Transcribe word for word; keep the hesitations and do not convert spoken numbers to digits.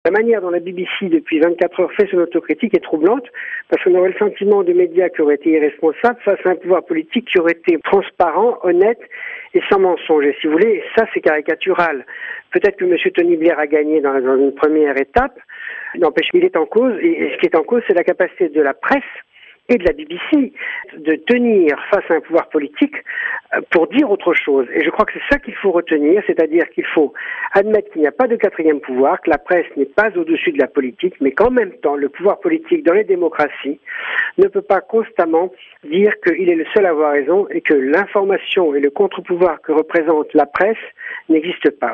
La manière dont la B B C, depuis vingt-quatre heures, fait son autocritique est troublante, parce qu'on aurait le sentiment de médias qui auraient été irresponsables face à un pouvoir politique qui aurait été transparent, honnête et sans mensonge. Et si vous voulez, ça c'est caricatural. Peut-être que M. Tony Blair a gagné dans, dans une première étape, n'empêche qu'il est en cause, et ce qui est en cause, c'est la capacité de la presse et de la B B C de tenir face à un pouvoir politique pour dire autre chose. Et je crois que c'est ça qu'il faut retenir, c'est-à-dire qu'il faut admettre qu'il n'y a pas de quatrième pouvoir, que la presse n'est pas au-dessus de la politique, mais qu'en même temps, le pouvoir politique dans les démocraties ne peut pas constamment dire qu'il est le seul à avoir raison et que l'information et le contre-pouvoir que représente la presse n'existent pas.